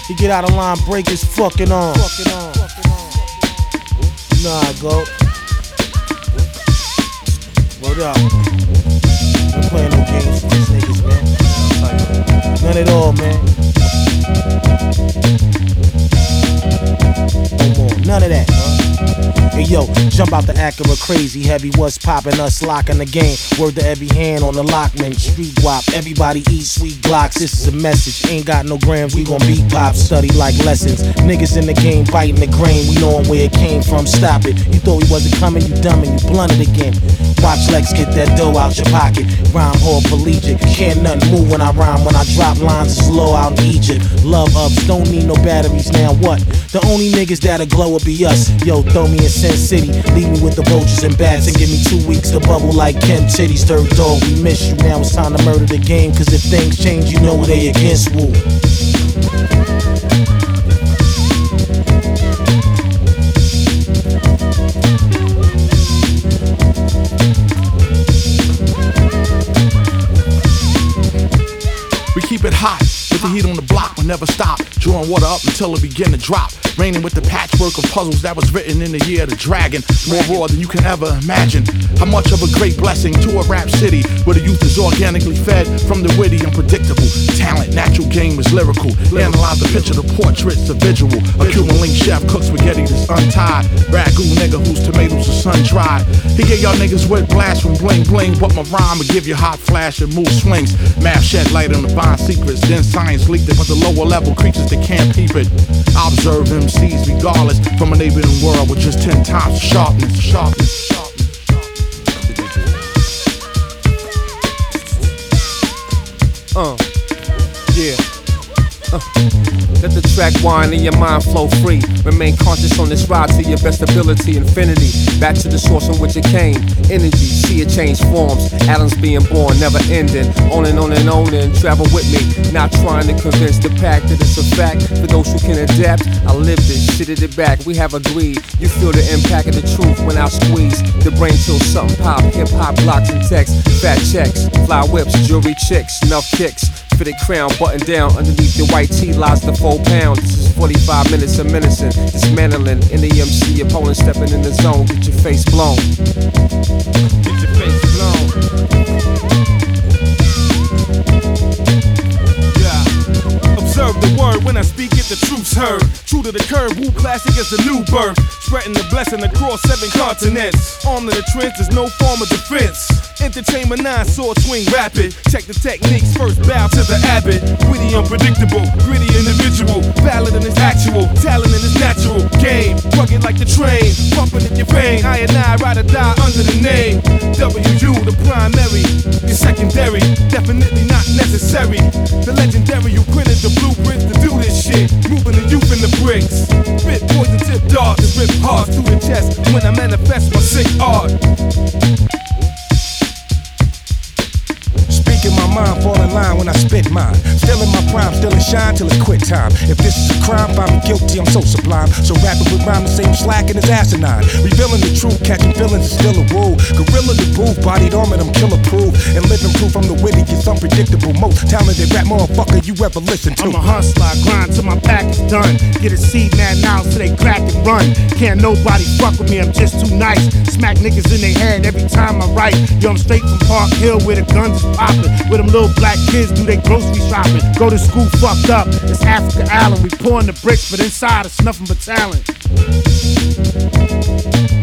He get out of line, break his fucking arm. Nah, go. Word up. We're playing no games with these niggas, man. None at all, man. No more. None of that. Hey yo, jump out the Acura crazy heavy. What's poppin'? Us locking the game. Word to every hand on the lockman. Street wop. Everybody eat sweet Glocks. This is a message. Ain't got no grams. We gon' beat pop. Study like lessons. Niggas in the game biting the grain. We knowin' where it came from. Stop it. You thought we wasn't coming. You dumb and you blunted again. Watch Lex get that dough out your pocket. Rhyme hall collegiate. Can't nothing move when I rhyme. When I drop lines, it's low out in Egypt. Love ups. Don't need no batteries. Now what? The only niggas that'll glow will be us. Yo, throw me in Sin City. Leave me with the vultures and bats. And give me 2 weeks to bubble like Ken Titties. Third dog, we miss you. Now it's time to murder the game. Cause if things change, you know they against Wu. We keep it hot, with the heat on the block, we'll never stop. Drawing water up until it begin to drop. Raining with the patchwork of puzzles that was written in the year of the dragon. More raw than you can ever imagine. How much of a great blessing to a rap city where the youth is organically fed from the witty, unpredictable talent. Natural game is lyrical. Analyze the picture, the portrait's a visual. A Cuban link chef cooks spaghetti that's untied. Ragu nigga whose tomatoes are sun dried. He gave y'all niggas wet blast from bling bling, but my rhyme will give you hot flash and mood swings. Math shed light on the bond secrets, then science leaked it, but the lower level creatures that can't peep it. I observe MCs regardless from a neighboring world with just 10 times the sharpness. Let the track wind and your mind flow free. Remain conscious on this ride to your best ability. Infinity, back to the source from which it came. Energy, see it change forms. Atoms being born, never ending. On and on and on and travel with me. Not trying to convince the pack that it's a fact. For those who can adapt, I live this, shit at it back. We have agreed. You feel the impact of the truth when I squeeze the brain till something pop. Hip hop blocks and text. Fat checks, fly whips, jewelry chicks, enough kicks. Fitted crown, button down. Underneath the white tee lies the 4 pound. This is 45 minutes of menacing, dismantling. In the MC, opponent stepping in the zone. Get your face blown. Get your face blown. Yeah. Observe the word when I speak it, the truth's heard. True to the curve, Wu classic is the new birth. Spreading the blessing across 7 continents. Armed to the trench, there's no form of defense. Entertainment 9, sword swing rapid. Check the techniques, first bow to the abbot. Witty, unpredictable, gritty individual. Valid in his actual, talent in his natural game. Rugged like the train, pumping in your vein. I and I ride or die under the name WU, the primary, the secondary. Definitely not necessary. The legendary, you printed the blueprints to do this shit. Moving the youth in the bricks. Spit poison tip darts and rip hearts through the chest when I manifest my sick art. Speak in my mind, fall in line when I spit mine. Still in my prime, still in shine till it's quit time. If this is a crime, find me guilty, I'm so sublime. So rapping with rhyme the same slack and it's asinine. Revealing the truth, catching feelings is still a rule. Gorilla the booth, bodied armor, I'm killer proof. And living proof I'm the wittiest, unpredictable, most talented rap motherfucker you ever listen to. I'm a hustler, I grind till my back is done. Get a seed man now so they crack and run. Can't nobody fuck with me, I'm just too nice. Smack niggas in their head every time I write. Yo, I'm straight from Park Hill where the guns is poppin'. Where them little black kids do their grocery shopping. Go to school fucked up, it's Africa Island. We pouring the bricks, but inside it's nothing but talent.